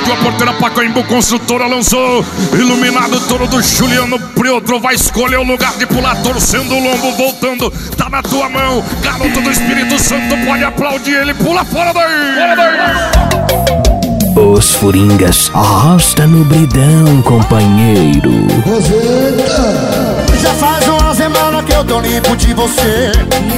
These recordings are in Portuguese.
abriu a porteira pra Coimbu, construtora lançou. Iluminado touro do Juliano Priotro, vai escolher o lugar de pular, torcendo o lombo, voltando, tá na tua mão. Garoto do Espírito Santo, pode aplaudir ele, pula fora daí! Fora daí! Os Furingas arrasta no bridão, companheiro. Já faz uma semana que eu tô limpo de você.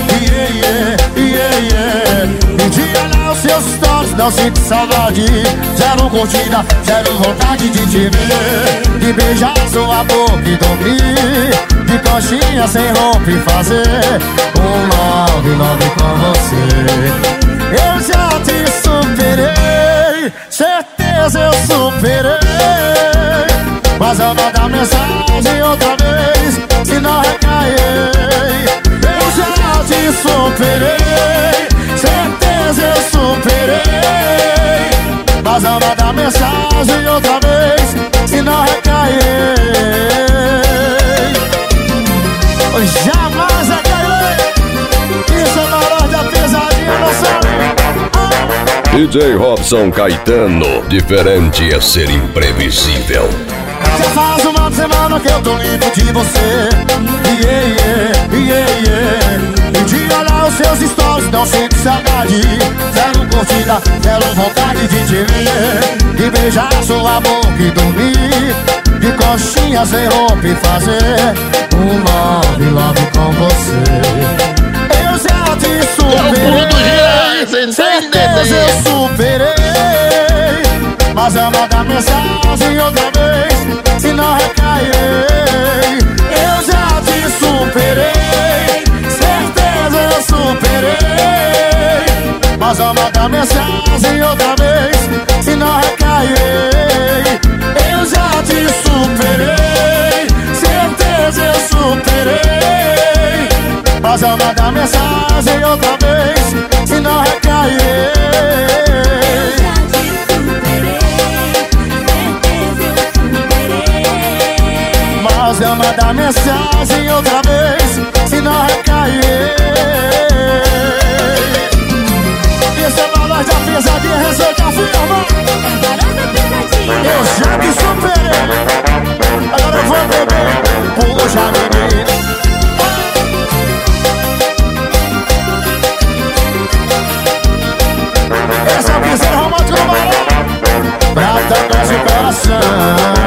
Um dia lá os seus stories, não sinto saudade. Zero curtida, zero vontade de te ver, de beijar sua boca e dormir, de coxinha sem roupa e fazer um love com você. Eu já te superei, certeza eu superei, mas eu vou dar mensagem outra vez, se não recair. Eu já te superei, certeza eu superei, mas eu vou dar mensagem outra vez, se não recair. Jamais recairei, isso é valor da pesadinha, não sabe? DJ Robson Caetano, diferente é ser imprevisível. Já faz uma semana que eu tô limpo de você. Um dia olhar os seus stories, não sinto saudade. Zero curtida, zero vontade de te ver, de beijar sua boca e dormir, de coxinha sem roupa e fazer um love com você. Eu já te superei, certeza eu superei, mas eu vou dar mensagem outra vez, se não recairei. Eu já te superei, certeza eu superei, mas eu vou dar mensagem outra vez, se não recairei. Eu já te superei, certeza eu superei, mas eu vou dar mensagem outra vez, se não recairei. Mas eu mandar mensagem outra vez, se não recair. Esse é valor da pesadinha, receita firma. Eu já te superei, agora eu vou beber, puxa menina. Esse é o pincel romântico do balão, pra tocar esse coração.